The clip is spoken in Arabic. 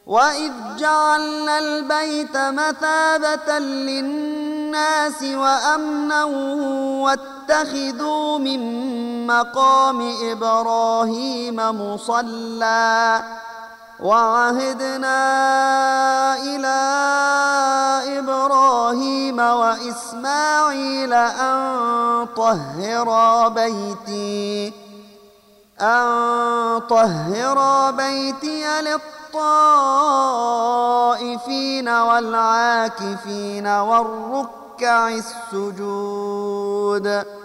وإذ جعلنا البيت مثابة للناس وأمنا واتخذوا من مقام إبراهيم مصلى وعهدنا إلى إبراهيم وإسماعيل أن طهرا بيتي للطائفين والعاكفين والركع السجود